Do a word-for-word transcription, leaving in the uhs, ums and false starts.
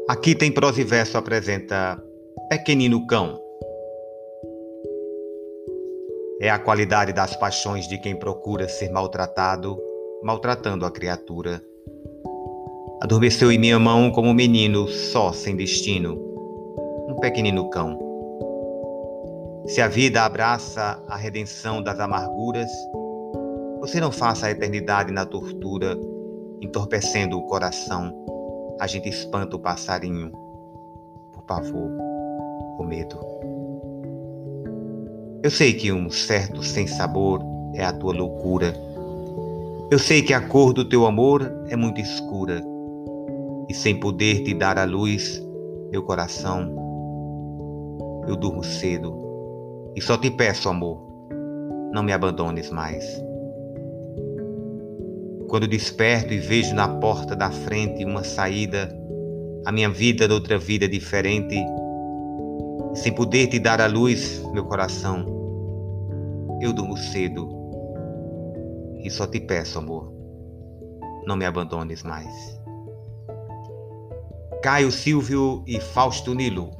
Aqui tem prosa e verso apresenta Pequenino Cão. É a qualidade das paixões de quem procura ser maltratado, maltratando a criatura. Adormeceu em minha mão como um menino só, sem destino, um pequenino cão. Se a vida abraça a redenção das amarguras, você não faça a eternidade na tortura, entorpecendo o coração. A gente espanta o passarinho, por pavor, por medo. Eu sei que um certo sem-sabor é a tua loucura. Eu sei que a cor do teu amor é muito escura. E sem poder te dar a luz, meu coração, eu durmo cedo. E só te peço, amor, não me abandones mais. Quando desperto e vejo na porta da frente uma saída, a minha vida de outra vida diferente, sem poder te dar a luz, meu coração, eu durmo cedo. E só te peço, amor, não me abandones mais. Caio Silvio e Fausto Nilo.